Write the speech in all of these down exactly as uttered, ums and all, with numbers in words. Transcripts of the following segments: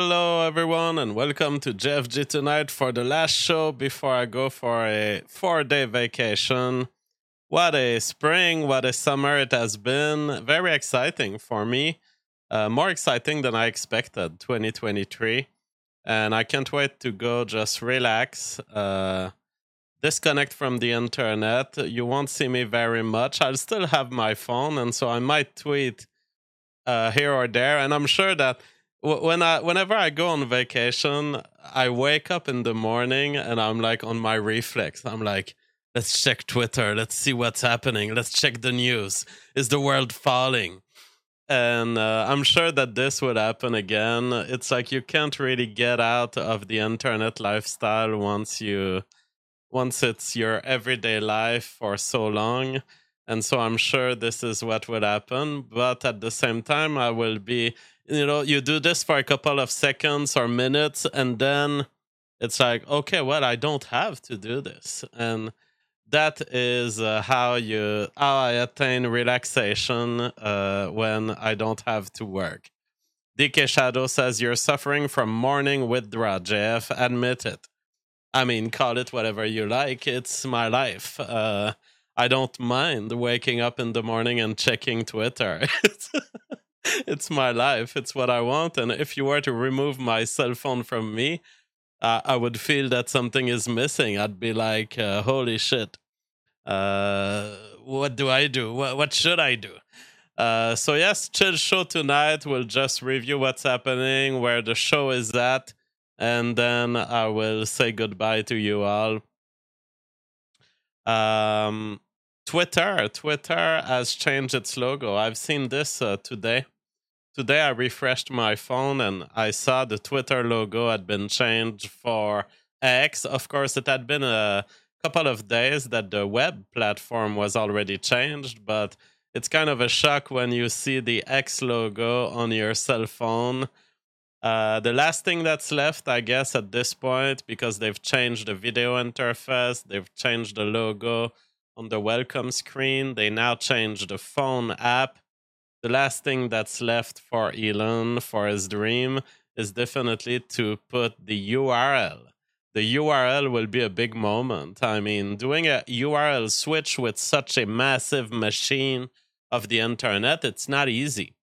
Hello, everyone, and welcome to J F G Tonight for the last show before I go for a four day vacation. What a spring, what a summer it has been. Very exciting for me. Uh, more exciting than I expected, twenty twenty-three. And I can't wait to go just relax, uh, disconnect from the internet. You won't see me very much. I'll still have my phone, and so I might tweet uh, here or there. And I'm sure that w- when I, whenever I go on vacation, I wake up in the morning and I'm like on my reflex. I'm like, let's check Twitter. Let's see what's happening. Let's check the news. Is the world falling? And uh, I'm sure that this would happen again. It's like you can't really get out of the internet lifestyle once you once it's your everyday life for so long. And so I'm sure this is what would happen. But at the same time, I will be, you know, you do this for a couple of seconds or minutes, and then it's like, okay, well, I don't have to do this. And that is uh, how you how I attain relaxation uh, when I don't have to work. D K Shadow says you're suffering from morning withdrawal, J F. Admit it. I mean, call it whatever you like. It's my life. Uh, I don't mind waking up in the morning and checking Twitter. it's, it's my life. It's what I want. And if you were to remove my cell phone from me, uh, I would feel that something is missing. I'd be like, uh, holy shit. Uh, what do I do? What, what should I do? Uh, so yes, chill show tonight. We'll just review what's happening, where the show is at, and then I will say goodbye to you all. Um, Twitter, Twitter has changed its logo. I've seen this uh, today. Today I refreshed my phone and I saw the Twitter logo had been changed for X. Of course, it had been a couple of days that the web platform was already changed, but it's kind of a shock when you see the X logo on your cell phone. Uh, the last thing that's left, I guess, at this point, because they've changed the video interface, they've changed the logo on the welcome screen, they now changed the phone app. The last thing that's left for Elon, for his dream, is definitely to put the U R L. The U R L will be a big moment. I mean, doing a U R L switch with such a massive machine of the internet, it's not easy.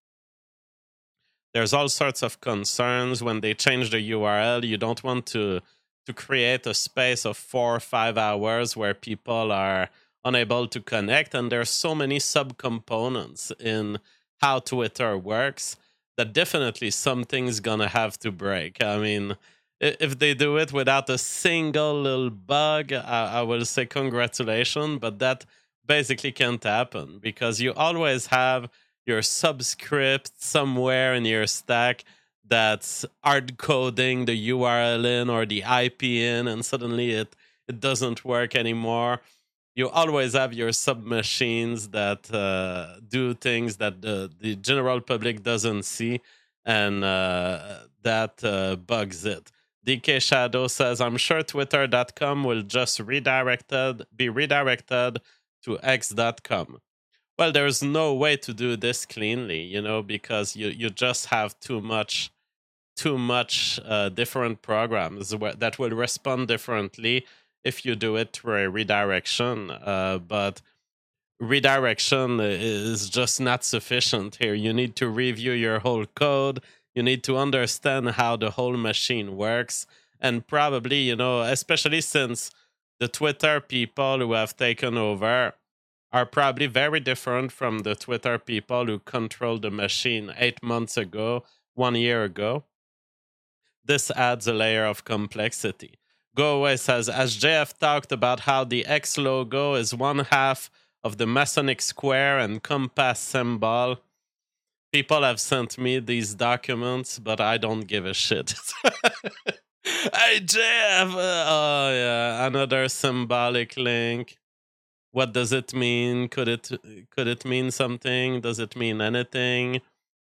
There's all sorts of concerns when they change the U R L. You don't want to to create a space of four or five hours where people are unable to connect. And there's so many subcomponents in how Twitter works that definitely something's gonna have to break. I mean, if they do it without a single little bug, I, I will say congratulations, but that basically can't happen because you always have your subscript somewhere in your stack that's hard coding the U R L in or the I P in, and suddenly it, it doesn't work anymore. You always have your submachines that uh, do things that the, the general public doesn't see, and uh, that uh, bugs it. D K Shadow says, I'm sure Twitter dot com will just redirected, be redirected to X dot com. Well, there's no way to do this cleanly, you know, because you, you just have too much too much uh, different programs that will respond differently if you do it through a redirection. Uh, but redirection is just not sufficient here. You need to review your whole code. You need to understand how the whole machine works. And probably, you know, especially since the Twitter people who have taken over are probably very different from the Twitter people who controlled the machine eight months ago, one year ago. This adds a layer of complexity. Go Away says, as J F talked about how the X logo is one half of the Masonic square and compass symbol, people have sent me these documents, but I don't give a shit. Hey, J F! Oh, yeah, another symbolic link. What does it mean? Could it could it mean something? Does it mean anything?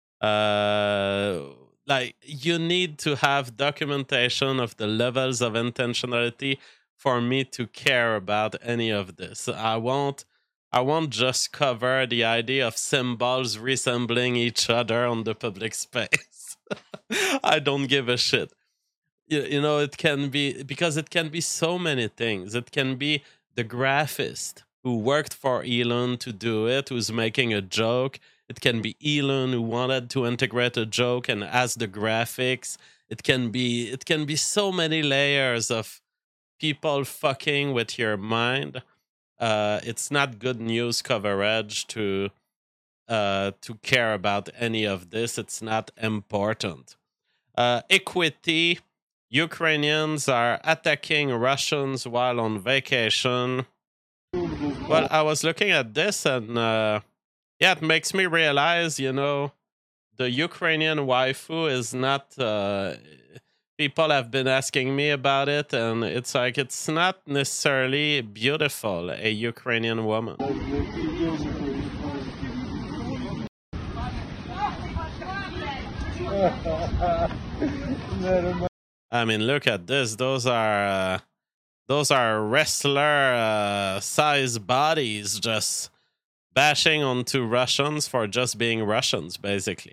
Uh, like you need to have documentation of the levels of intentionality for me to care about any of this. I won't I won't just cover the idea of symbols resembling each other on the public space. I don't give a shit. You, you know, it can be, because it can be so many things. It can be the graphist who worked for Elon to do it, who's making a joke. It can be Elon who wanted to integrate a joke and as the graphics. It can be it can be so many layers of people fucking with your mind. Uh, it's not good news coverage to uh, to care about any of this. It's not important. Uh, equity. Ukrainians are attacking Russians while on vacation. Well, I was looking at this and uh, yeah, it makes me realize, you know, the Ukrainian waifu is not... Uh, people have been asking me about it, and it's like, it's not necessarily beautiful, a Ukrainian woman. I mean, look at this. Those are... Uh, those are wrestler uh, size bodies just bashing onto Russians for just being Russians, basically.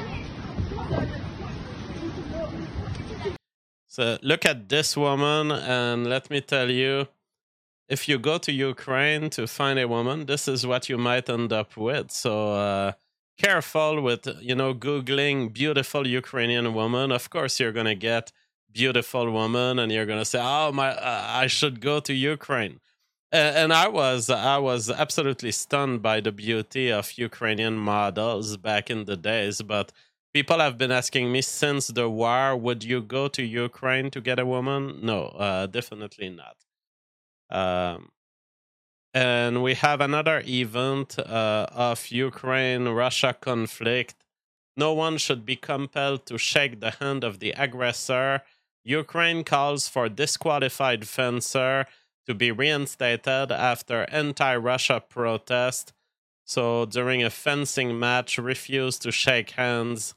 So look at this woman, and let me tell you, if you go to Ukraine to find a woman, this is what you might end up with. So uh, careful with, you know, Googling beautiful Ukrainian woman. Of course, you're going to get beautiful woman, and you're going to say, oh, my, uh, I should go to Ukraine. And I was I was absolutely stunned by the beauty of Ukrainian models back in the days. But people have been asking me since the war, would you go to Ukraine to get a woman? No, uh, definitely not. Um, and we have another event uh, of Ukraine-Russia conflict. No one should be compelled to shake the hand of the aggressor. Ukraine calls for disqualified fencer to be reinstated after anti-Russia protest. So during a fencing match, refused to shake hands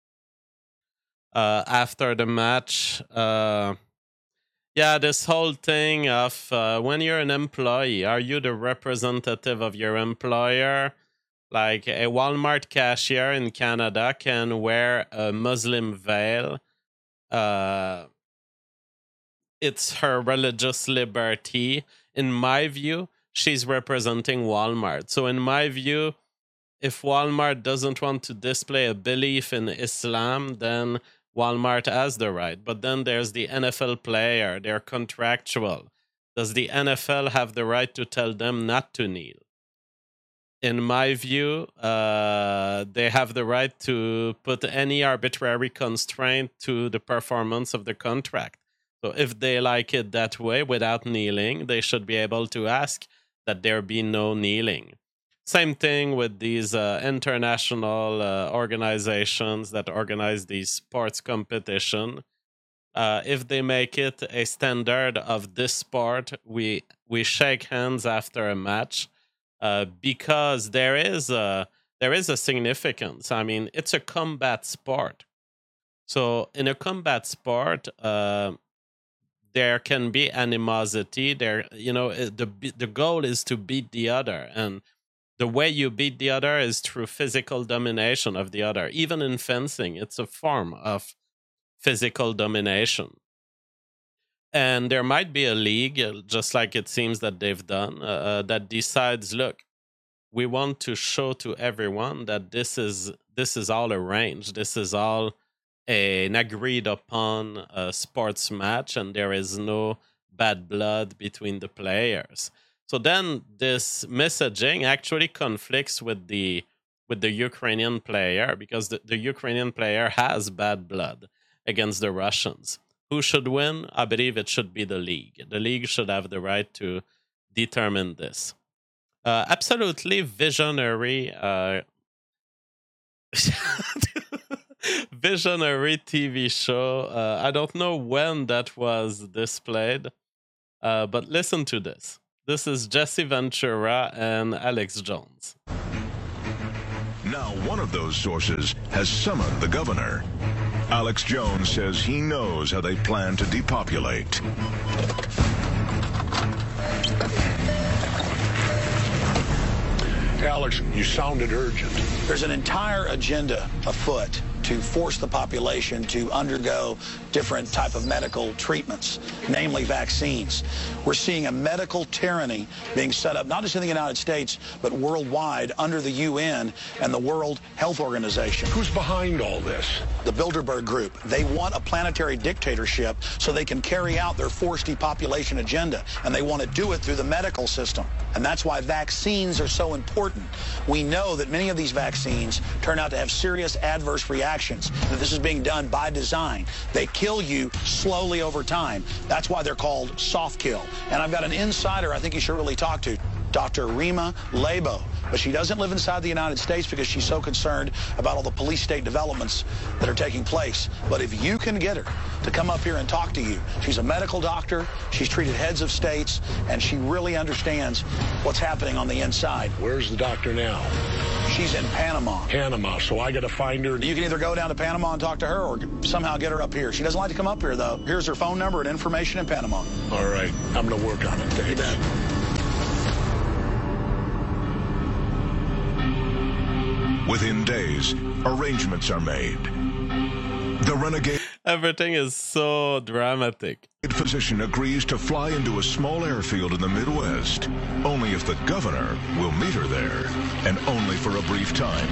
uh, after the match. Uh, yeah, this whole thing of uh, when you're an employee, are you the representative of your employer? Like a Walmart cashier in Canada can wear a Muslim veil. Uh, it's her religious liberty. In my view, she's representing Walmart. So in my view, if Walmart doesn't want to display a belief in Islam, then Walmart has the right. But then there's the N F L player. They're contractual. Does the N F L have the right to tell them not to kneel? In my view, uh, they have the right to put any arbitrary constraint to the performance of the contract. So if they like it that way without kneeling, they should be able to ask that there be no kneeling. Same thing with these uh, international uh, organizations that organize these sports competition. Uh, if they make it a standard of this sport, we we shake hands after a match. Uh, because there is a there is a significance. I mean, it's a combat sport. So in a combat sport, uh, there can be animosity. There, you know, the the goal is to beat the other, and the way you beat the other is through physical domination of the other. Even in fencing, it's a form of physical domination. And there might be a league, just like it seems that they've done, uh, that decides, look, we want to show to everyone that this is this is all arranged. This is all a, an agreed upon uh, sports match, and there is no bad blood between the players. So then this messaging actually conflicts with the with the Ukrainian player, because the, the Ukrainian player has bad blood against the Russians. Who should win? I believe it should be the league. The league should have the right to determine this. Uh, absolutely visionary, uh, visionary T V show. Uh, I don't know when that was displayed, uh, but listen to this. This is Jesse Ventura and Alex Jones. Now one of those sources has summoned the governor. Alex Jones says he knows how they plan to depopulate. Alex, you sounded urgent. There's an entire agenda afoot to force the population to undergo different type of medical treatments, namely vaccines. We're seeing a medical tyranny being set up, not just in the United States, but worldwide under the U N and the World Health Organization. Who's behind all this? The Bilderberg Group. They want a planetary dictatorship so they can carry out their forced depopulation agenda, and they want to do it through the medical system. And that's why vaccines are so important. We know that many of these vaccines turn out to have serious adverse reactions, that this is being done by design. They kill you slowly over time. That's why they're called soft kill. And I've got an insider I think you should really talk to, Doctor Rima Labo. But she doesn't live inside the United States because she's so concerned about all the police state developments that are taking place. But if you can get her to come up here and talk to you, she's a medical doctor, she's treated heads of states, and she really understands what's happening on the inside. Where's the doctor now? She's in Panama. Panama, so I got to find her. You can either go down to Panama and talk to her or somehow get her up here. She doesn't like to come up here, though. Here's her phone number and information in Panama. All right, I'm going to work on it. Thanks. Within days, arrangements are made. The renegade Everything is so dramatic. physician agrees to fly into a small airfield in the Midwest, only if the governor will meet her there, and only for a brief time.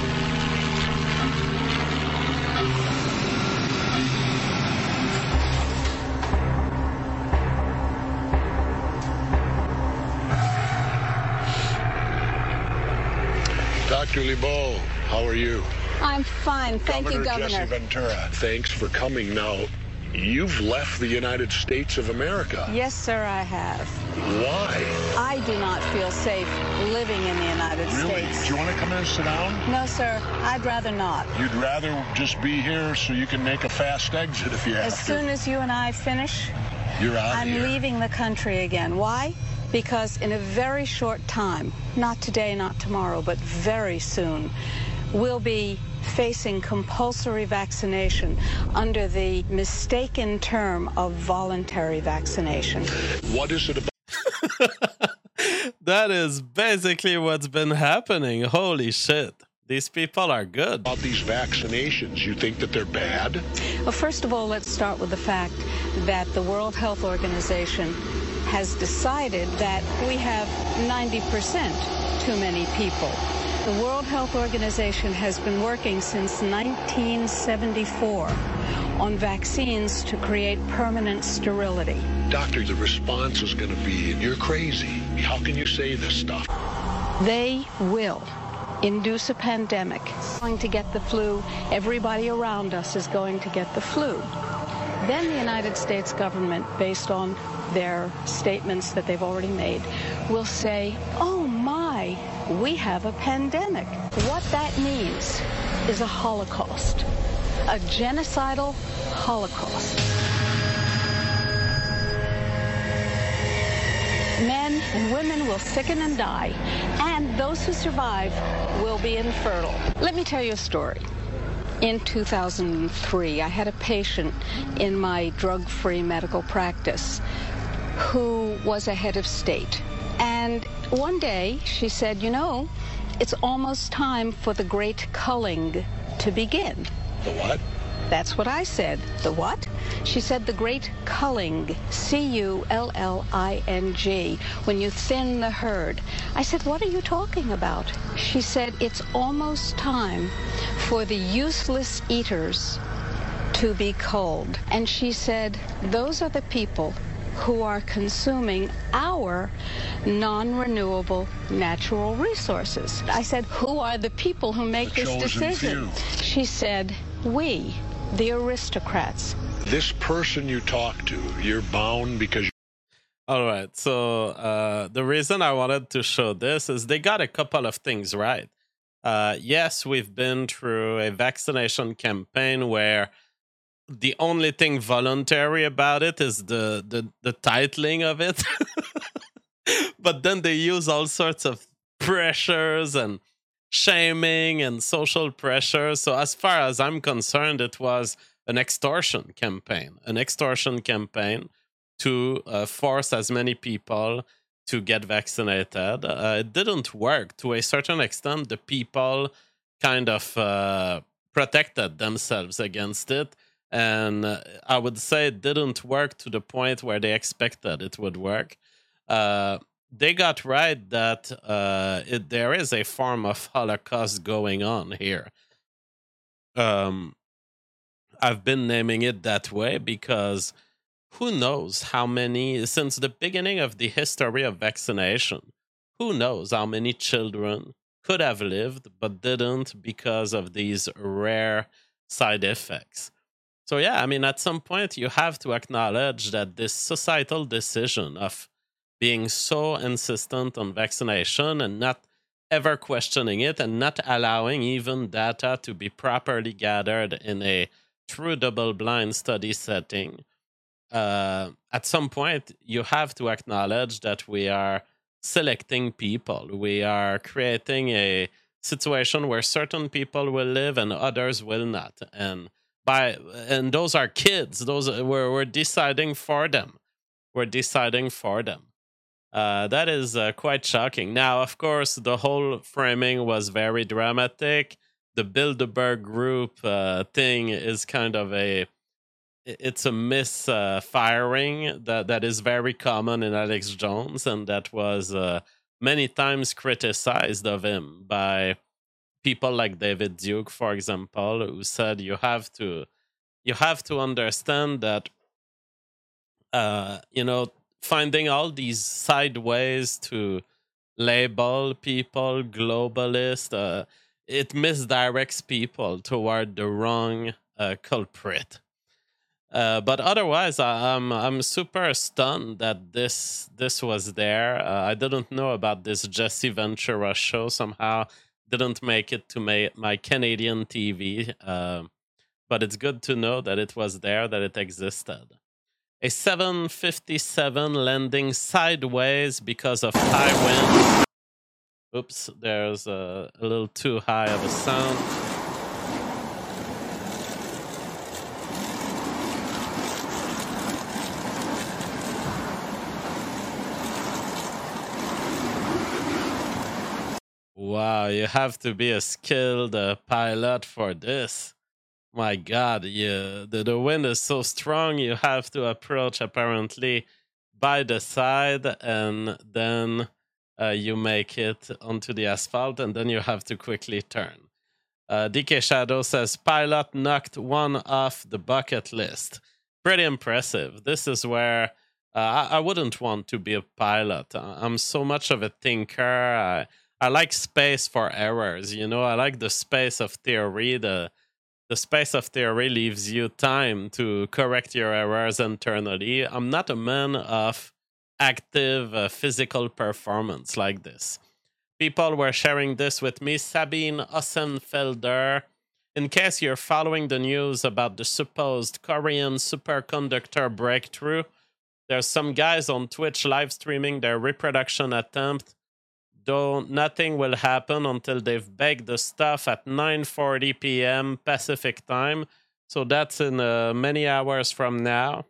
Doctor Lebeau, how are you? I'm fine. Thank Governor you, Governor. Jesse Ventura, thanks for coming. Now, you've left the United States of America. Yes, sir, I have. Why? I do not feel safe living in the United Really? States. Do you want to come in and sit down? No, sir, I'd rather not. You'd rather just be here so you can make a fast exit if you have As to. soon as you and I finish, You're out I'm of here. leaving the country again. Why? Because in a very short time, not today, not tomorrow, but very soon, we'll be facing compulsory vaccination under the mistaken term of voluntary vaccination. What is it about? That is basically what's been happening. Holy shit. These people are good. About these vaccinations, you think that they're bad? Well, first of all, let's start with the fact that the World Health Organization has decided that we have ninety percent too many people. The World Health Organization has been working since nineteen seventy-four on vaccines to create permanent sterility. Doctor, the response is going to be, you're crazy. How can you say this stuff? They will induce a pandemic. Going to get the flu. Everybody around us is going to get the flu. Then the United States government, based on their statements that they've already made, will say, oh my, we have a pandemic. What that means is a Holocaust, a genocidal Holocaust. Men and women will sicken and die, and those who survive will be infertile. Let me tell you a story. In two thousand three, I had a patient in my drug-free medical practice who was a head of state. And one day she said, you know, it's almost time for the great culling to begin. The what? That's what I said. The what? She said the great culling, C U L L I N G, when you thin the herd. I said, what are you talking about? She said, it's almost time for the useless eaters to be culled. And she said, those are the people who are consuming our non-renewable natural resources. I said, who are the people who make The this chosen decision? few. She said, we, the aristocrats. This person you talk to, you're bound because All right. So uh, the reason I wanted to show this is they got a couple of things right. Uh, yes, we've been through a vaccination campaign where the only thing voluntary about it is the the, the titling of it. But then they use all sorts of pressures and shaming and social pressure. So as far as I'm concerned, it was an extortion campaign, an extortion campaign to uh, force as many people to get vaccinated. Uh, it didn't work. To a certain extent, the people kind of uh, protected themselves against it. And uh, I would say it didn't work to the point where they expected it would work. Uh, they got right that uh, it, there is a form of Holocaust going on here. Um, I've been naming it that way because who knows how many, since the beginning of the history of vaccination, who knows how many children could have lived but didn't because of these rare side effects. So yeah, I mean, at some point you have to acknowledge that this societal decision of being so insistent on vaccination and not ever questioning it and not allowing even data to be properly gathered in a true double-blind study setting, uh, at some point you have to acknowledge that we are selecting people. We are creating a situation where certain people will live and others will not. And by and those are kids. Those we're, we're deciding for them. We're deciding for them. Uh, that is uh, quite shocking. Now, of course, the whole framing was very dramatic. The Bilderberg Group uh, thing is kind of a it's a misfiring uh, that that is very common in Alex Jones, and that was uh, many times criticized of him by people like David Duke, for example, who said you have to you have to understand that uh, you know finding all these side ways to label people globalist, uh, it misdirects people toward the wrong uh, culprit. Uh, but otherwise, I, I'm I'm super stunned that this this was there. Uh, I didn't know about this Jesse Ventura show. Somehow didn't make it to my my Canadian T V. Uh, but it's good to know that it was there, that it existed. A seven fifty-seven landing sideways because of high wind. Oops, there's a, a little too high of a sound. Wow, you have to be a skilled uh, pilot for this. My God, you, the, the wind is so strong, you have to approach apparently by the side, and then uh, you make it onto the asphalt, and then you have to quickly turn. Uh, D K Shadow says, pilot knocked one off the bucket list. Pretty impressive. This is where uh, I, I wouldn't want to be a pilot. I'm so much of a thinker. I, I like space for errors, you know. I like the space of theory. The the space of theory leaves you time to correct your errors internally. I'm not a man of active uh, physical performance like this. People were sharing this with me. Sabine Ossenfelder. In case you're following the news about the supposed Korean superconductor breakthrough, there's some guys on Twitch live streaming their reproduction attempt. Though nothing will happen until they've baked the stuff at nine forty p.m. Pacific time. So that's in uh, many hours from now,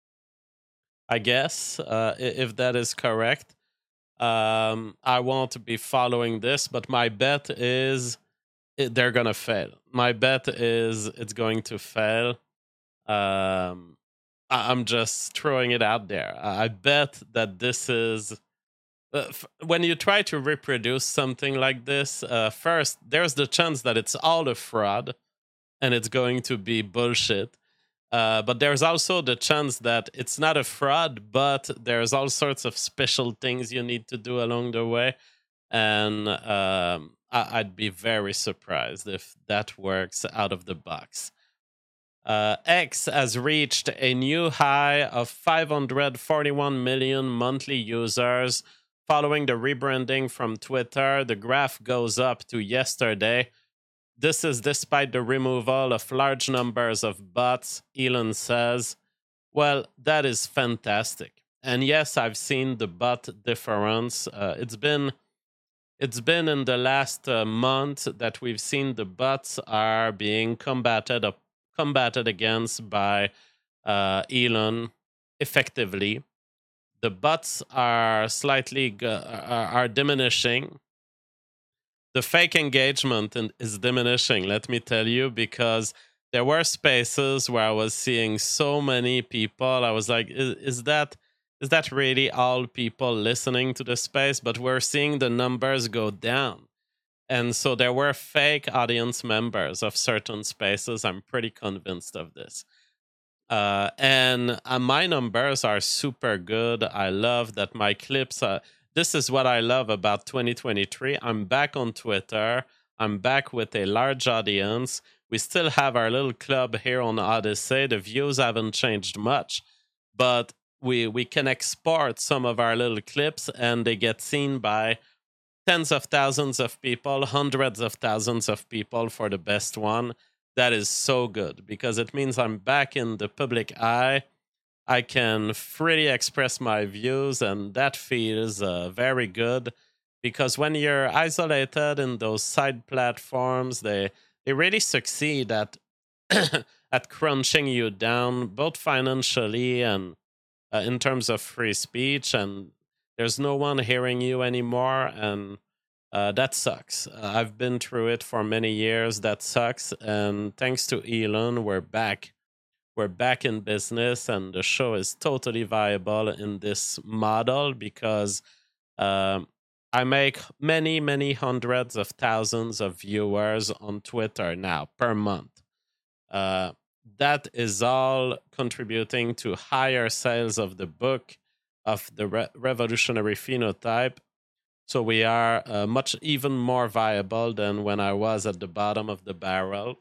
I guess, uh, if that is correct. Um, I won't be following this, but my bet is it, they're going to fail. My bet is it's going to fail. Um, I, I'm just throwing it out there. I bet that this is... Uh, f- when you try to reproduce something like this, uh, first, there's the chance that it's all a fraud and it's going to be bullshit. Uh, but there's also the chance that it's not a fraud, but there's all sorts of special things you need to do along the way. And um, I- I'd be very surprised if that works out of the box. Uh, X has reached a new high of five hundred forty-one million monthly users. Following the rebranding from Twitter, the graph goes up to yesterday. This is despite the removal of large numbers of bots, Elon says. Well, that is fantastic. And yes, I've seen the bot difference. Uh, it's been it's been in the last uh, month that we've seen the bots are being combated up, combated against by uh, Elon effectively. The bots are slightly g- are, are diminishing. the fake engagement in, is diminishing, let me tell you, because there were spaces where I was seeing so many people. I was like, is, is that is that really all people listening to the space? But we're seeing the numbers go down. And so there were fake audience members of certain spaces. I'm pretty convinced of this. Uh, and uh, my numbers are super good. I love that my clips are... This is what I love about twenty twenty-three. I'm back on Twitter. I'm back with a large audience. We still have our little club here on Odyssey. The views haven't changed much, but we we can export some of our little clips and they get seen by tens of thousands of people, hundreds of thousands of people for the best one. That is so good because it means I'm back in the public eye. I can freely express my views, and that feels uh, very good because when you're isolated in those side platforms, they they really succeed at at crunching you down, both financially and uh, in terms of free speech. And there's no one hearing you anymore, and uh, that sucks. Uh, I've been through it for many years. That sucks, and thanks to Elon, we're back. We're back in business, and the show is totally viable in this model because um, I make many, many hundreds of thousands of viewers on Twitter now per month. Uh, that is all contributing to higher sales of the book, of the Re- Revolutionary Phenotype. So we are uh, much even more viable than when I was at the bottom of the barrel.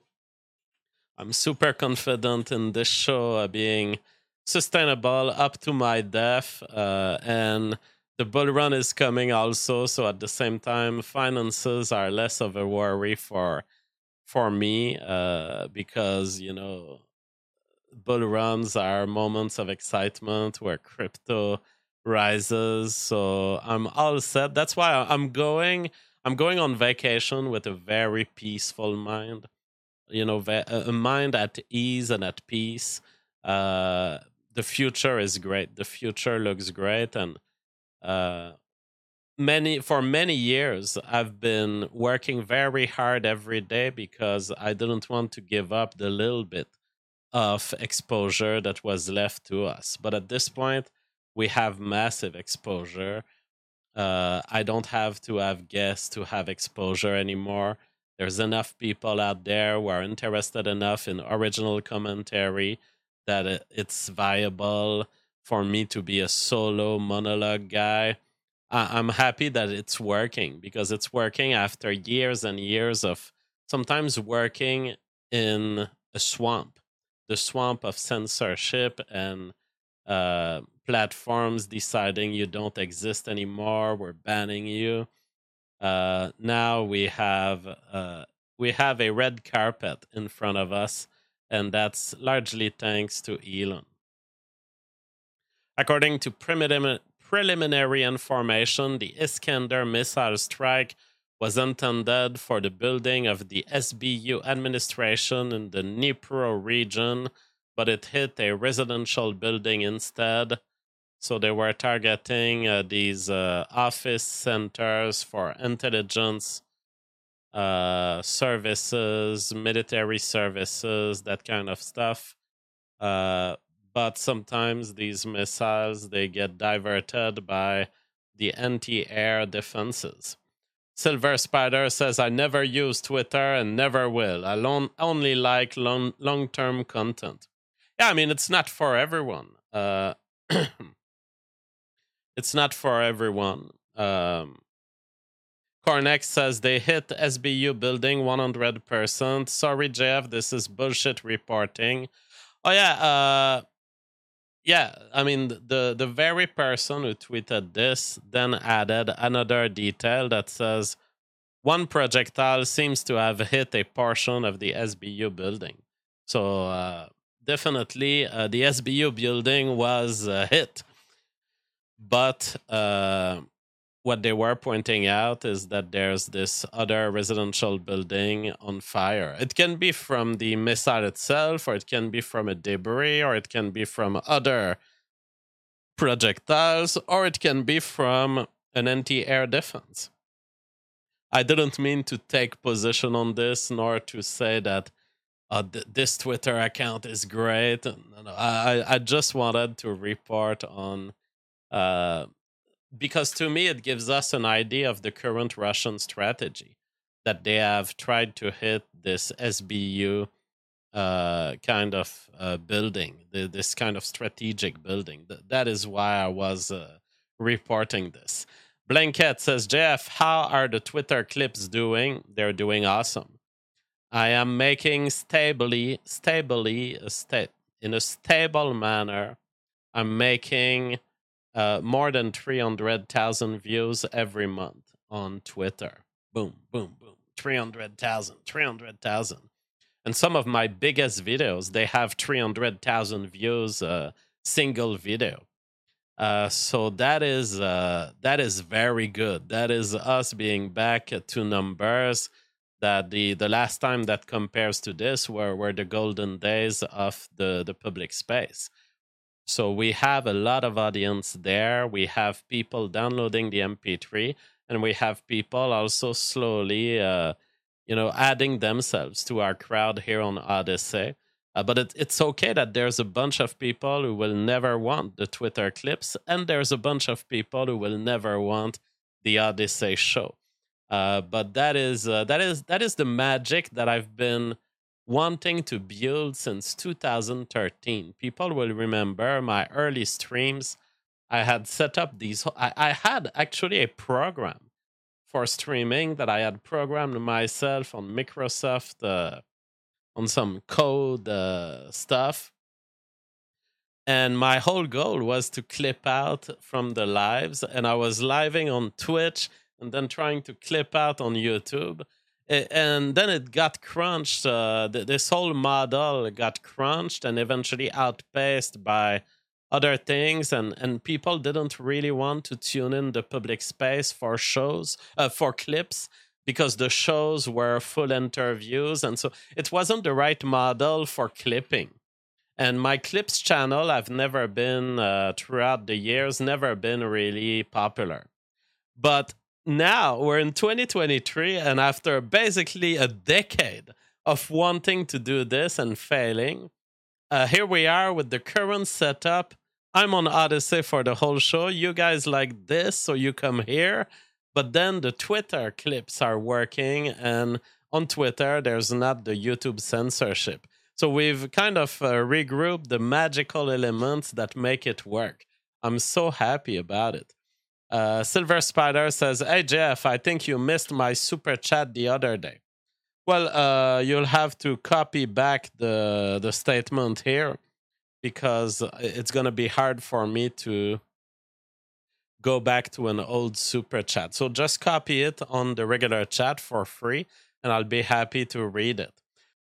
I'm super confident in this show uh, being sustainable up to my death, uh, and the bull run is coming also. So at the same time, finances are less of a worry for for me uh, because, you know, bull runs are moments of excitement where crypto rises. So I'm all set. That's why I'm going. I'm going on vacation with a very peaceful mind. You know, a mind at ease and at peace. Uh, the future is great. The future looks great, and uh, many for many years I've been working very hard every day because I didn't want to give up the little bit of exposure that was left to us. But at this point, we have massive exposure. Uh, I don't have to have guests to have exposure anymore. There's enough people out there who are interested enough in original commentary that it's viable for me to be a solo monologue guy. I'm happy that it's working because it's working after years and years of sometimes working in a swamp, the swamp of censorship and uh, platforms deciding you don't exist anymore, we're banning you. Uh, now we have uh, we have a red carpet in front of us, and that's largely thanks to Elon. According to prelimin- preliminary information, the Iskander missile strike was intended for the building of the S B U administration in the Dnipro region, but it hit a residential building instead. So they were targeting uh, these uh, office centers for intelligence uh, services, military services, that kind of stuff. Uh, but sometimes these missiles, they get diverted by the anti-air defenses. Silver Spider says, I never use Twitter and never will. I long- only like long- long-term content. Yeah, I mean, it's not for everyone. Uh, It's not for everyone. Um, Cornex says they hit S B U building one hundred percent. Sorry, Jeff, this is bullshit reporting. Oh, yeah. Uh, yeah, I mean, the, the very person who tweeted this then added another detail that says one projectile seems to have hit a portion of the S B U building. So uh, definitely uh, the S B U building was uh, hit. But uh, what they were pointing out is that there's this other residential building on fire. It can be from the missile itself, or it can be from a debris, or it can be from other projectiles, or it can be from an anti-air defense. I didn't mean to take position on this, nor to say that uh, th- this Twitter account is great. No, no, I, I just wanted to report on, uh, because to me it gives us an idea of the current Russian strategy, that they have tried to hit this S B U uh, kind of uh, building, the, this kind of strategic building. Th- that is why I was uh, reporting this. Blanket says, J F, how are the Twitter clips doing? They're doing awesome. I am making stably, stably, a sta- in a stable manner, I'm making uh, more than three hundred thousand views every month on Twitter. Boom, boom, boom. three hundred thousand, three hundred thousand. And some of my biggest videos, they have three hundred thousand views, uh, single video. Uh, so that is uh, that is very good. That is us being back to numbers that the, the last time that compares to this were, were the golden days of the, the public space. So we have a lot of audience there. We have people downloading the M P three, and we have people also slowly, uh, you know, adding themselves to our crowd here on Odysee. Uh, but it, it's okay that there's a bunch of people who will never want the Twitter clips, and there's a bunch of people who will never want the Odysee show. Uh, but that is uh, that is that is the magic that I've been wanting to build since two thousand thirteen. People will remember my early streams. I had set up these. I, I had actually a program for streaming that I had programmed myself on Microsoft. Uh, on some code uh, stuff. And my whole goal was to clip out from the lives. And I was living on Twitch and then trying to clip out on YouTube. And then it got crunched. Uh, this whole model got crunched and eventually outpaced by other things. And, and people didn't really want to tune in the public space for shows, uh, for clips, because the shows were full interviews. And so it wasn't the right model for clipping. And my clips channel, I've never been, uh, throughout the years, never been really popular. But now we're in twenty twenty-three, and after basically a decade of wanting to do this and failing, uh, here we are with the current setup. I'm on Odysee for the whole show. You guys like this, so you come here. But then the Twitter clips are working, and on Twitter, there's not the YouTube censorship. So we've kind of uh, regrouped the magical elements that make it work. I'm so happy about it. Uh, Silver Spider says, hey, Jeff, I think you missed my super chat the other day. Well, uh, you'll have to copy back the, the statement here, because it's going to be hard for me to go back to an old super chat. So just copy it on the regular chat for free, and I'll be happy to read it.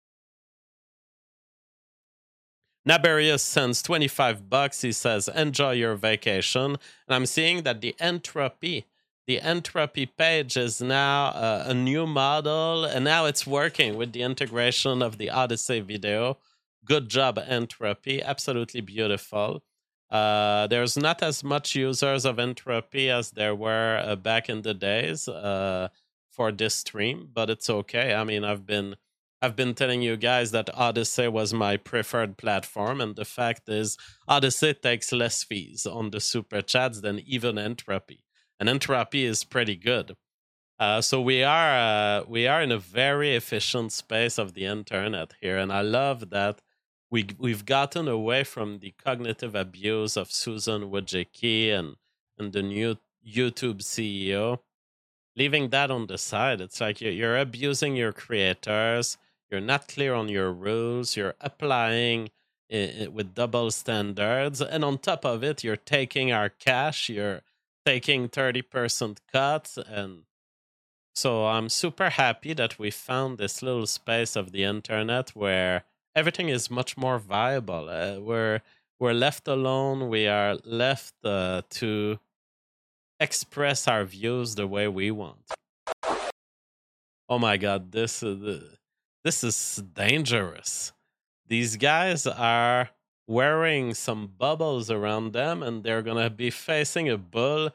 Naberius sends twenty-five bucks. He says, enjoy your vacation. And I'm seeing that the entropy, the entropy page is now uh, a new model, and now it's working with the integration of the Odysee video. Good job, entropy. Absolutely beautiful. Uh, there's not as much users of entropy as there were uh, back in the days uh, for this stream, but it's okay. I mean, I've been I've been telling you guys that Odysee was my preferred platform, and the fact is Odysee takes less fees on the super chats than even entropy, and entropy is pretty good. Uh, so we are uh, we are in a very efficient space of the internet here, and I love that. We, we've gotten away from the cognitive abuse of Susan Wojcicki and, and the new YouTube C E O, leaving that on the side. It's like you're, you're abusing your creators. You're not clear on your rules. You're applying it, it with double standards. And on top of it, you're taking our cash. You're taking thirty percent cuts. And so I'm super happy that we found this little space of the internet where everything is much more viable. Uh, we're we're left alone. We are left uh, to express our views the way we want. Oh my God, this is this is dangerous. These guys are wearing some bubbles around them, and they're gonna be facing a bull.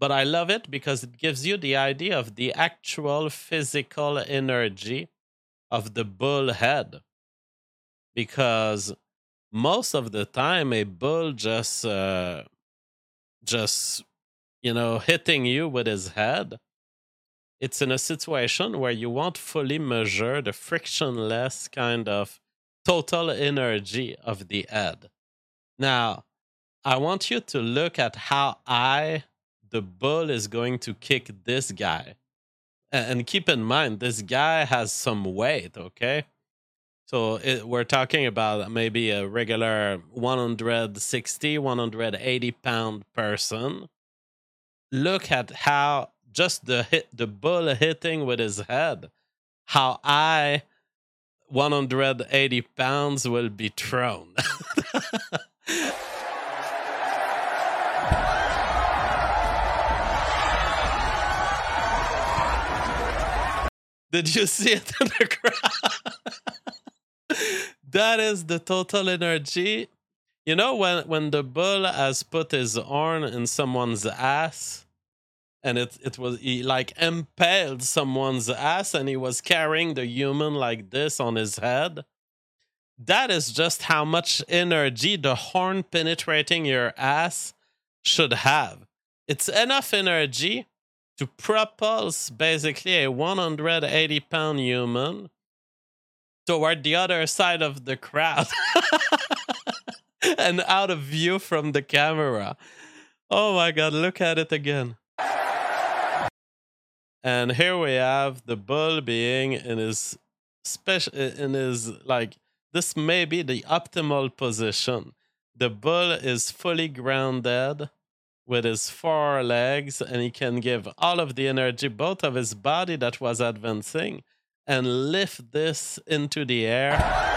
but I love it because it gives you the idea of the actual physical energy of the bull head. Because most of the time, a bull just, uh, just, you know, hitting you with his head, it's in a situation where you won't fully measure the frictionless kind of total energy of the head. Now, I want you to look at how I, the bull, is going to kick this guy. And keep in mind, this guy has some weight, okay? So it, we're talking about maybe a regular one hundred sixty, one hundred eighty pound person. Look at how just the hit, the bull hitting with his head, how I, one hundred eighty pounds, will be thrown. Did you see it in the crowd? That is the total energy. You know, when, when the bull has put his horn in someone's ass, and it, it was, he like impaled someone's ass, and he was carrying the human like this on his head. That is just how much energy the horn penetrating your ass should have. It's enough energy to propulse basically a one hundred eighty pound human toward the other side of the crowd and out of view from the camera. Oh my God, look at it again. And here we have the bull being in his special, in his, like, this may be the optimal position. The bull is fully grounded with his four legs, and he can give all of the energy, both of his body that was advancing, and lift this into the air.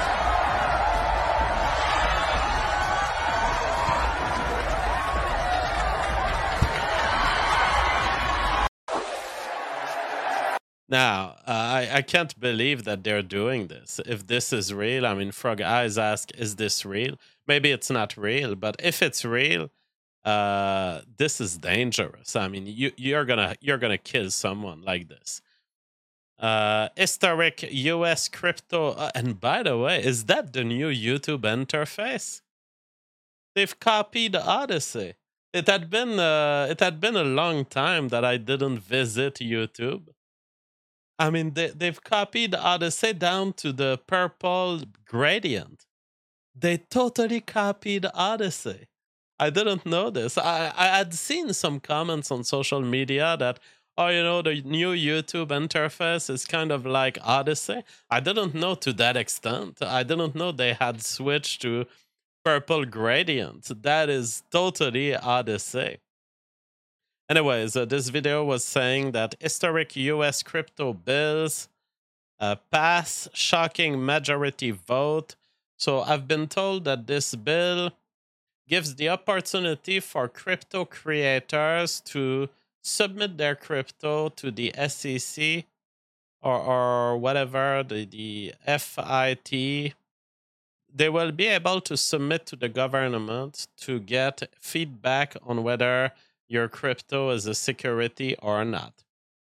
Now, uh, I, I can't believe that they're doing this. If this is real, I mean, Frog Eyes ask, is this real? Maybe it's not real, but if it's real, uh, this is dangerous. I mean, you, you're gonna you're gonna kill someone like this. Uh, historic U S crypto, uh, and by the way, is that the new YouTube interface? They've copied Odyssey. It had been uh, it had been a long time that I didn't visit YouTube. I mean, they, they've copied Odyssey down to the purple gradient. They totally copied Odyssey. I didn't know this. I, I had seen some comments on social media that, oh, you know, the new YouTube interface is kind of like Odyssey. I didn't know to that extent. I didn't know they had switched to purple gradient. That is totally Odyssey. Anyways, uh, this video was saying that historic U S crypto bills uh, pass shocking majority vote. So I've been told that this bill gives the opportunity for crypto creators to submit their crypto to the S E C or, or whatever, the, the F I T. They will be able to submit to the government to get feedback on whether your crypto is a security or not.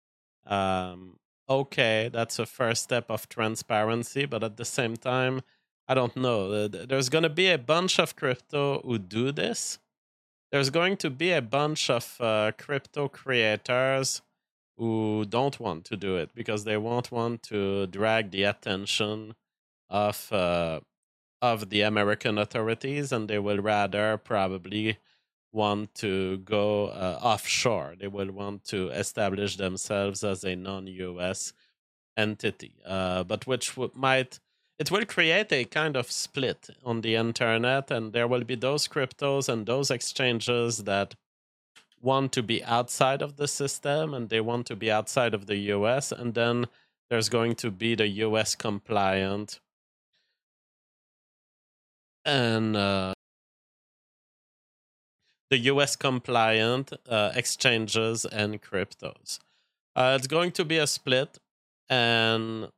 Um, okay, that's a first step of transparency, but at the same time, I don't know. There's going to be a bunch of crypto who do this. There's going to be a bunch of uh, crypto creators who don't want to do it because they won't want to drag the attention of uh, of the American authorities, and they will rather probably want to go uh, offshore. They will want to establish themselves as a non-U S entity, uh, but which w- might it will create a kind of split on the internet, and there will be those cryptos and those exchanges that want to be outside of the system, and they want to be outside of the U S, and then there's going to be the U S compliant and uh, the U S compliant uh, exchanges and cryptos. Uh, it's going to be a split, and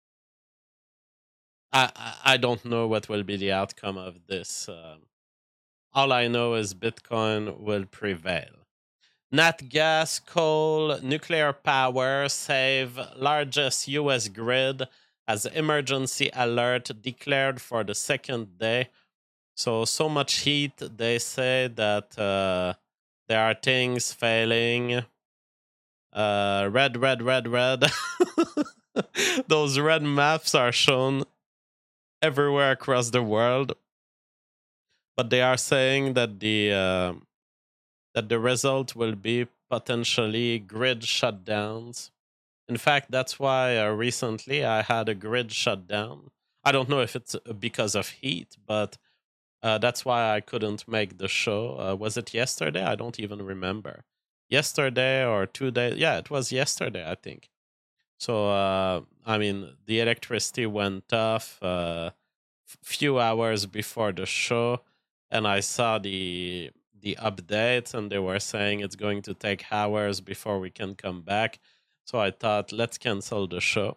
I, I don't know what will be the outcome of this. Um, all I know is Bitcoin will prevail. Nat gas, coal, nuclear power save largest U S grid as emergency alert declared for the second day. So, so much heat, they say that uh, there are things failing. Uh, red, red, red, red. Those red maps are shown everywhere across the world. But they are saying that the uh, that the result will be potentially grid shutdowns. In fact, that's why uh, recently I had a grid shutdown. I don't know if it's because of heat, but uh, that's why I couldn't make the show. Uh, was it yesterday? I don't even remember. Yesterday or two days? Yeah, it was yesterday, I think. So, uh, I mean, the electricity went off a uh, f- few hours before the show, and I saw the the update, and they were saying it's going to take hours before we can come back. So I thought, let's cancel the show.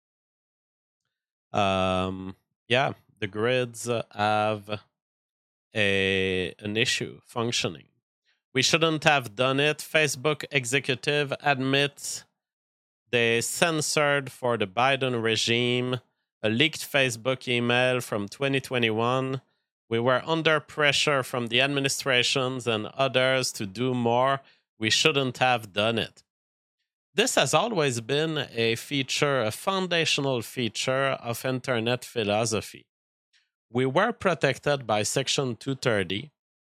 Um, yeah, the grids have a an issue functioning. We shouldn't have done it. Facebook executive admits they censored for the Biden regime a leaked Facebook email from twenty twenty-one. We were under pressure from the administrations and others to do more. We shouldn't have done it. This has always been a feature, a foundational feature of internet philosophy. We were protected by Section two thirty.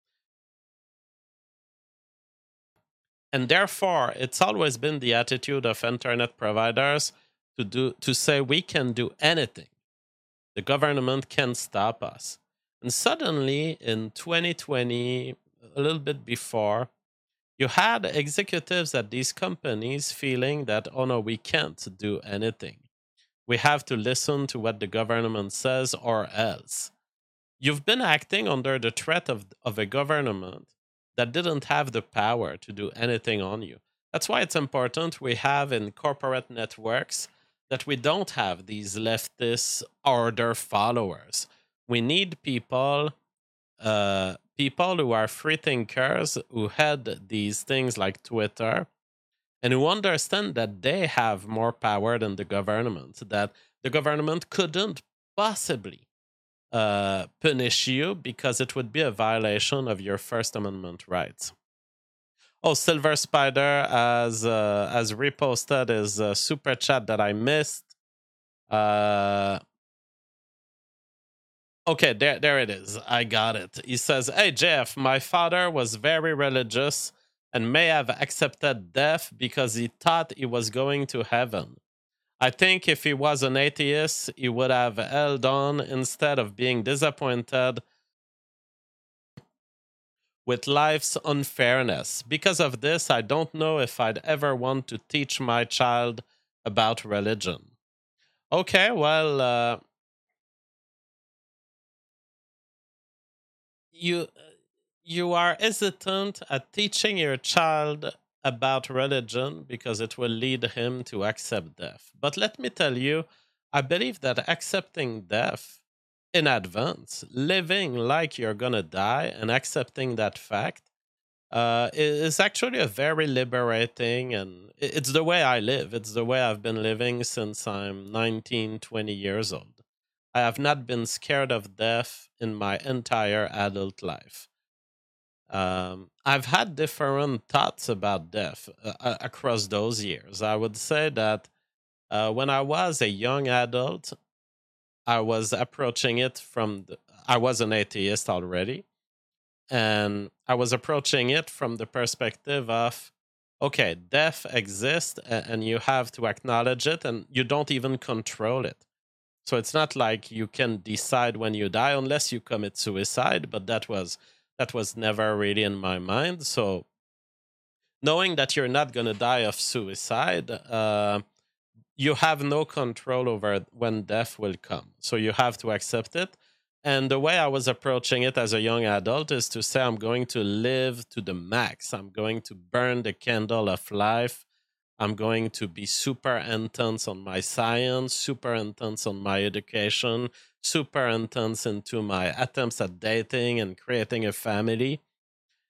And therefore, it's always been the attitude of internet providers to do to say we can do anything. The government can stop us. And suddenly, in twenty twenty, a little bit before, you had executives at these companies feeling that, oh no, we can't do anything. We have to listen to what the government says or else. You've been acting under the threat of, of a government that didn't have the power to do anything on you. That's why it's important we have in corporate networks that we don't have these leftist order followers. We need people, uh, people who are free thinkers, who had these things like Twitter, and who understand that they have more power than the government, that the government couldn't possibly uh, punish you because it would be a violation of your First Amendment rights. Oh, Silver Spider has uh, has reposted his uh, super chat that I missed. Uh, okay, there, there it is. I got it. He says, "Hey Jeff, my father was very religious and may have accepted death because he thought he was going to heaven. I think if he was an atheist, he would have held on instead of being disappointed with life's unfairness. Because of this, I don't know if I'd ever want to teach my child about religion." Okay, well, uh, you you are hesitant at teaching your child about religion because it will lead him to accept death. But let me tell you, I believe that accepting death in advance, living like you're gonna die and accepting that fact, uh, is actually a very liberating, and it's the way I live. It's the way I've been living since I'm nineteen, twenty years old. I have not been scared of death in my entire adult life. Um, I've had different thoughts about death uh, across those years. I would say that uh, when I was a young adult, I was approaching it from the, I was an atheist already, and I was approaching it from the perspective of, okay, death exists and you have to acknowledge it, and you don't even control it. So it's not like you can decide when you die unless you commit suicide, but that was that was never really in my mind. So knowing that you're not going to die of suicide, uh, you have no control over when death will come. So you have to accept it. And the way I was approaching it as a young adult is to say, I'm going to live to the max. I'm going to burn the candle of life. I'm going to be super intense on my science, super intense on my education, super intense into my attempts at dating and creating a family.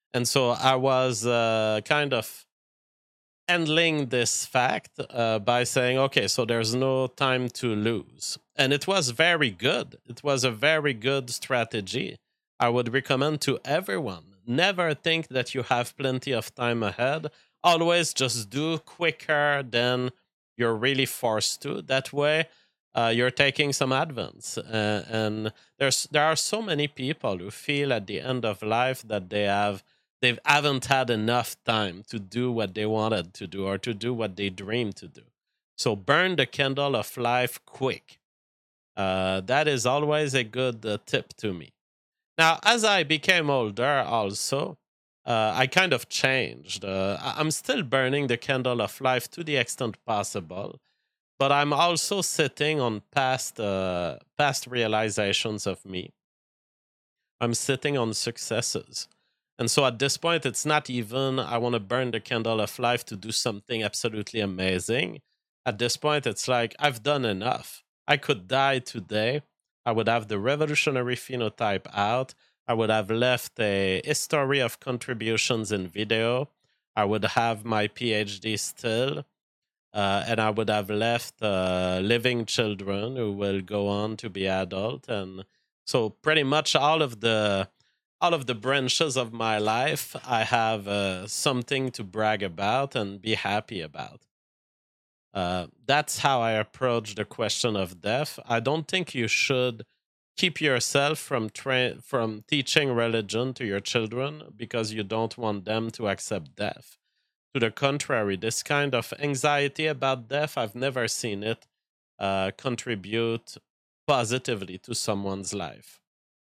And so I was uh, kind of handling this fact uh, by saying, okay, so there's no time to lose. And it was very good. It was a very good strategy. I would recommend to everyone, never think that you have plenty of time ahead. Always just do quicker than you're really forced to. That way, uh, you're taking some advance. Uh, and there's there are so many people who feel at the end of life that they have they haven't had enough time to do what they wanted to do or to do what they dreamed to do. So burn the candle of life quick. Uh, that is always a good uh, tip to me. Now, as I became older, also, uh, I kind of changed. Uh, I- I'm still burning the candle of life to the extent possible, but I'm also sitting on past uh, past realizations of me. I'm sitting on successes. And so at this point, it's not even I want to burn the candle of life to do something absolutely amazing. At this point, it's like I've done enough. I could die today. I would have the revolutionary phenotype out. I would have left a history of contributions in video. I would have my PhD still. Uh, and I would have left uh, living children who will go on to be adult. And so pretty much all of the all of the branches of my life, I have uh, something to brag about and be happy about. Uh, that's how I approach the question of death. I don't think you should keep yourself from tra- from teaching religion to your children because you don't want them to accept death. To the contrary, this kind of anxiety about death, I've never seen it uh, contribute positively to someone's life.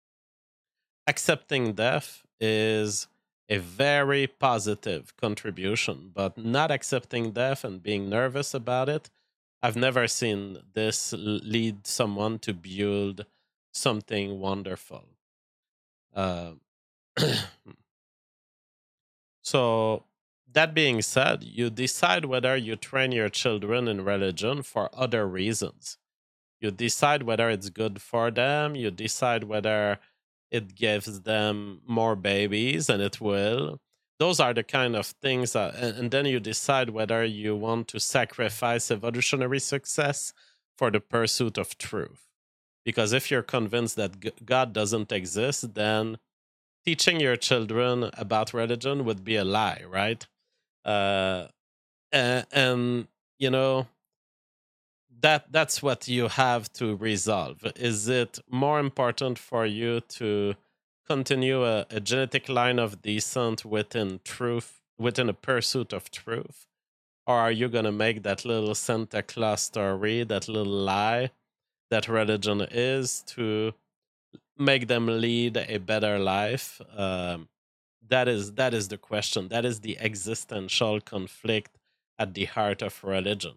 Accepting death is a very positive contribution, but not accepting death and being nervous about it, I've never seen this lead someone to build something wonderful. Uh, so, that being said, you decide whether you train your children in religion for other reasons. You decide whether it's good for them. You decide whether it gives them more babies, and it will. Those are the kind of things that, and, and then you decide whether you want to sacrifice evolutionary success for the pursuit of truth. Because if you're convinced that g- God doesn't exist, then teaching your children about religion would be a lie, right? Uh, and, and you know, that that's what you have to resolve. Is it more important for you to continue a, a genetic line of descent within truth, within a pursuit of truth, or are you going to make that little Santa Claus story, that little lie that religion is, to make them lead a better life? Um, that is that is the question. That is the existential conflict at the heart of religion.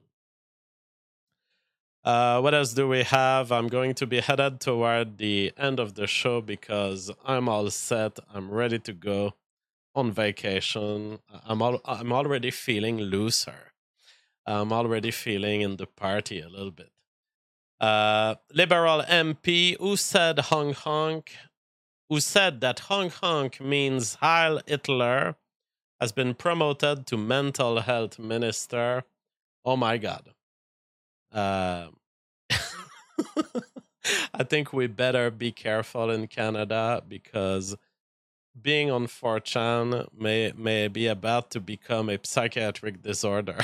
Uh, what else do we have? I'm going to be headed toward the end of the show because I'm all set. I'm ready to go on vacation. I'm al- I'm already feeling looser. I'm already feeling in the party a little bit. Uh, Liberal M P who said honk honk, who said that honk honk means Heil Hitler, has been promoted to mental health minister. Oh my God. Uh, I think we better be careful in Canada because being on four chan may may be about to become a psychiatric disorder.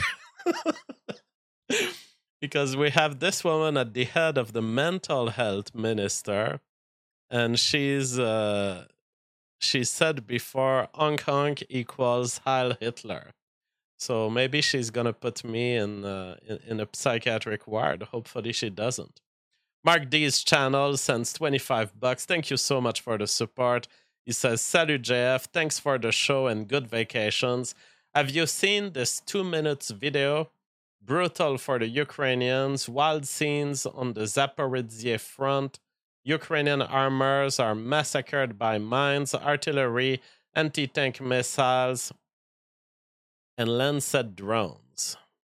Because we have this woman at the head of the mental health minister, and she's uh, she said before honk honk equals Heil Hitler. So maybe she's gonna put me in, uh, in in a psychiatric ward. Hopefully she doesn't. Mark D's channel sends twenty-five bucks. Thank you so much for the support. He says, Salut J F, thanks for the show and good vacations. Have you seen this two minutes video? Brutal for the Ukrainians. Wild scenes on the Zaporizhzhia front. Ukrainian armors are massacred by mines, artillery, anti-tank missiles, and Lancet drones.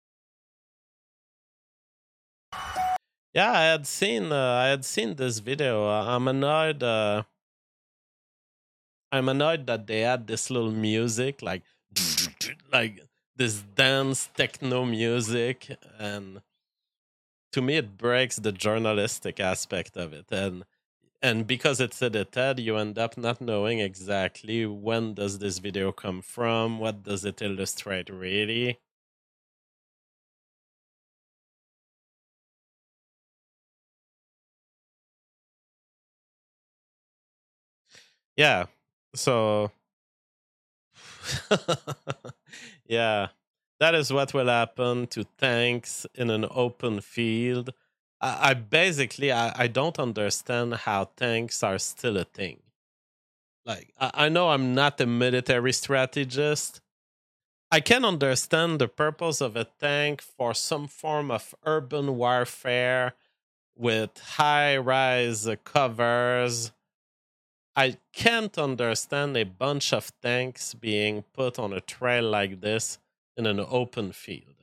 Yeah, I had seen uh, I had seen this video. Uh, I'm annoyed. Uh, I'm annoyed that they had this little music, like like this dance techno music, and to me it breaks the journalistic aspect of it. And and because it's edited, you end up not knowing exactly when does this video come from, what does it illustrate really. Yeah. So yeah, that is what will happen to tanks in an open field. I, I basically I, I don't understand how tanks are still a thing. Like I, I know I'm not a military strategist. I can understand the purpose of a tank for some form of urban warfare with high-rise uh, covers. I can't understand a bunch of tanks being put on a trail like this in an open field.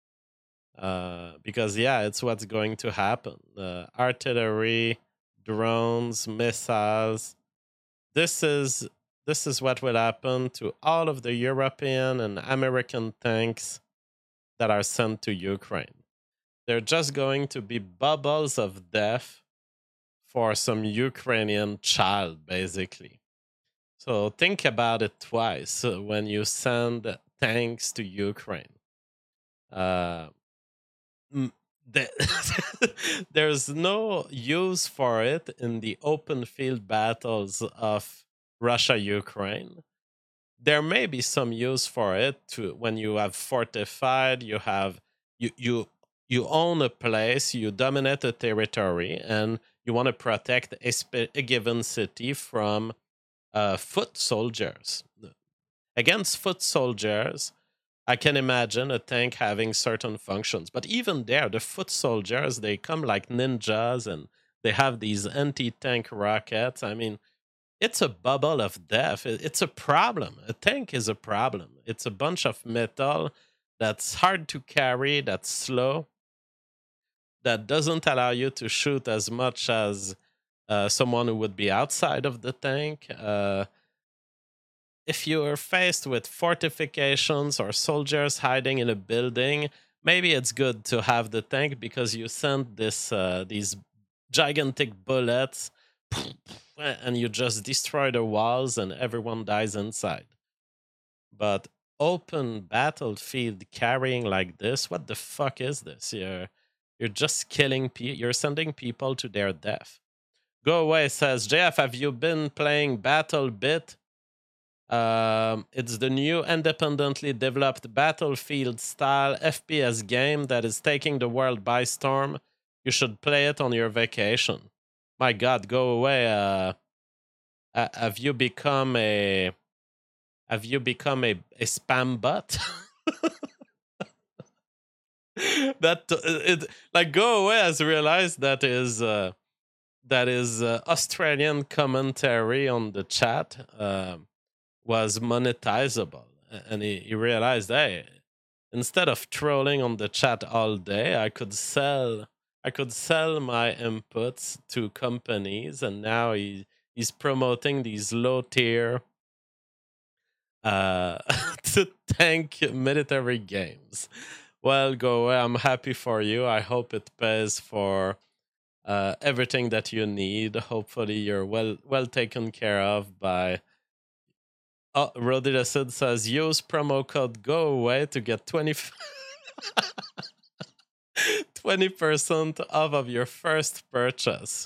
Uh, because, yeah, it's what's going to happen. Uh, artillery, drones, missiles. This is this is what will happen to all of the European and American tanks that are sent to Ukraine. They're just going to be bubbles of death for some Ukrainian child, basically. So think about it twice uh, when you send tanks to Ukraine. Uh, m- the- there's no use for it in the open field battles of Russia Ukraine. There may be some use for it to when you have fortified, you have you you you own a place, you dominate a territory, and you want to protect a, spe- a given city from uh, foot soldiers. Against foot soldiers, I can imagine a tank having certain functions. But even there, the foot soldiers, they come like ninjas and they have these anti-tank rockets. I mean, it's a bubble of death. It- It's a problem. A tank is a problem. It's a bunch of metal that's hard to carry, that's slow, that doesn't allow you to shoot as much as uh, someone who would be outside of the tank. Uh, if you are faced with fortifications or soldiers hiding in a building, maybe it's good to have the tank because you send this uh, these gigantic bullets and you just destroy the walls and everyone dies inside. But open battlefield carrying like this, what the fuck is this? You're you're just killing people. You're sending people to their death. Go away says J F. Have you been playing Battle Bit? Um, it's the new independently developed Battlefield style F P S game that is taking the world by storm. You should play it on your vacation. My God, go away. Uh, uh, have you become a have you become a, a spam bot? that uh, it like go away has realized that is uh, that is uh, Australian commentary on the chat. Um was monetizable. And he, he realized, hey, instead of trolling on the chat all day, I could sell I could sell my inputs to companies, and now he he's promoting these low tier uh to tank military games. Well, go away. I'm happy for you. I hope it pays for uh, everything that you need. Hopefully, you're well well taken care of by. Oh, Rodida Sid says use promo code go away to get twenty percent off of your first purchase.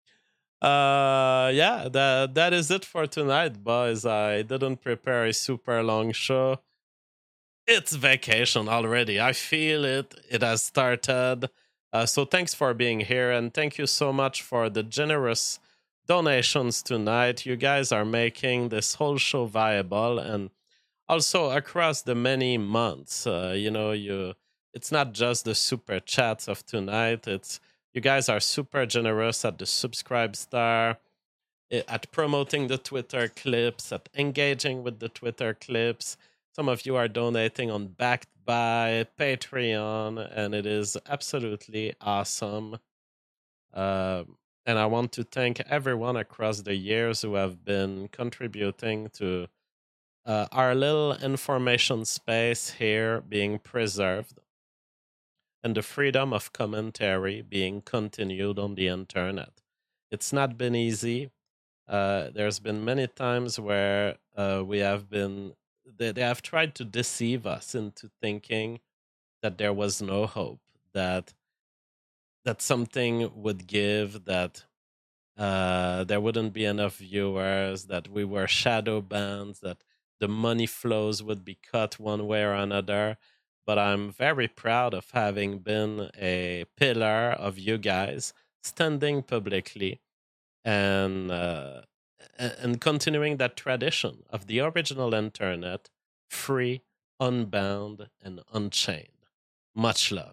Uh yeah, that that is it for tonight, boys. I didn't prepare a super long show. It's vacation already. I feel it. It has started. Uh, so thanks for being here, and thank you so much for the generous donations tonight. You guys are making this whole show viable, and also across the many months. Uh, you know, you it's not just the super chats of tonight. It's you guys are super generous at the subscribe star, eh, at promoting the Twitter clips, at engaging with the Twitter clips. Some of you are donating on Backed by Patreon, and it is absolutely awesome. Um, And I want to thank everyone across the years who have been contributing to uh, our little information space here being preserved and the freedom of commentary being continued on the internet. It's not been easy. Uh, there's been many times where uh, we have been, they, they have tried to deceive us into thinking that there was no hope, that that something would give, that uh, there wouldn't be enough viewers, that we were shadow bans, that the money flows would be cut one way or another. But I'm very proud of having been a pillar of you guys, standing publicly and uh, and continuing that tradition of the original internet, free, unbound, and unchained. Much love.